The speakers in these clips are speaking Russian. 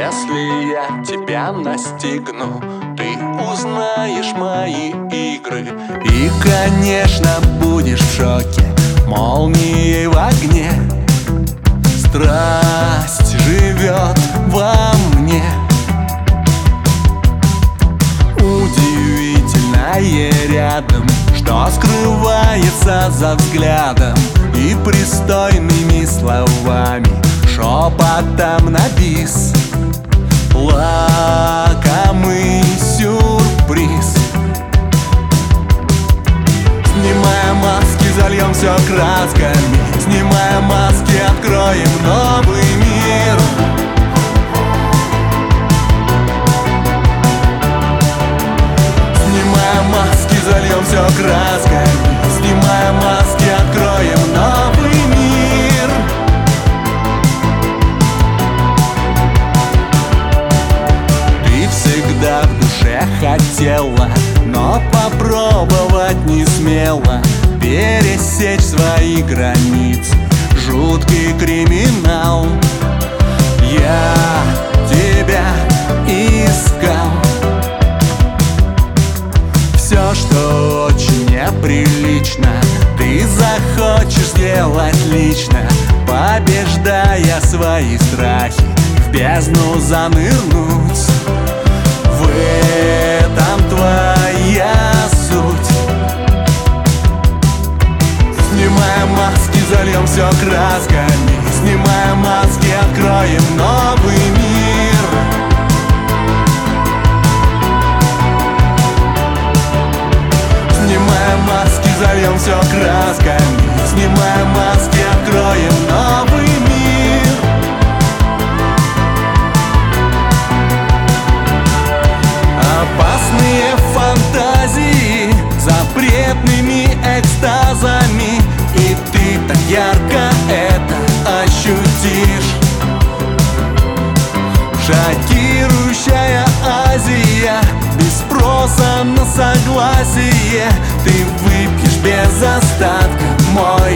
Если я тебя настигну, ты узнаешь мои игры. И, конечно, будешь в шоке, молнией в огне. Страсть живет во мне. Удивительное рядом, что скрывается за взглядом и пристойными словами, шепотом на бис. Лакомый сюрприз. Снимая маски, зальем все красками. Снимая маски, откроем новый мир. Снимая маски, зальем все красками. Снимая маски, откроем новый мир. Ты всегда в душе хотела, но попробовать не смела пересечь свои границы. Жуткий криминал. Я тебя искал. Все, что очень неприлично, ты захочешь сделать лично, побеждая свои страхи, в бездну занырнуть. В этом твоя суть. Снимая маски, зальем все красками. Снимая маски, откроем новый мир. Снимая маски, зальем все красками. Снимая маски, откроем новый мир. Опасные фантазии запретными экстазами, и ты так ярко это ощутишь. Шокирующая Азия, без спроса на согласие, ты выпьешь без остатка мой.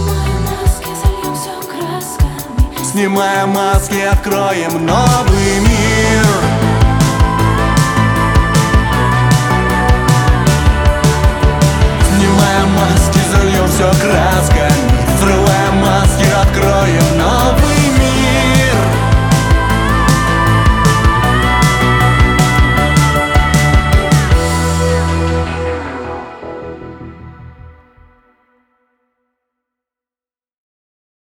Снимая маски, откроем новый мир.